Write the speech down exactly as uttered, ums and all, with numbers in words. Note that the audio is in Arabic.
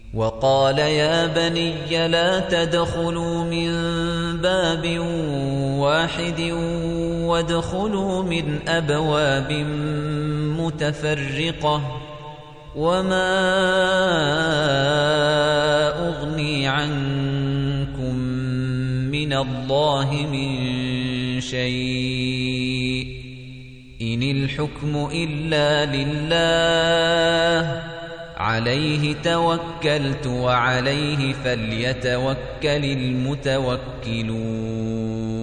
وقال يا بني لا تدخلوا من باب واحد وادخلوا من أبواب متفرقة وما أغني عنكم من الله من شيء إن الحكم إلا لله عليه توكلت وعليه فليتوكل المتوكلون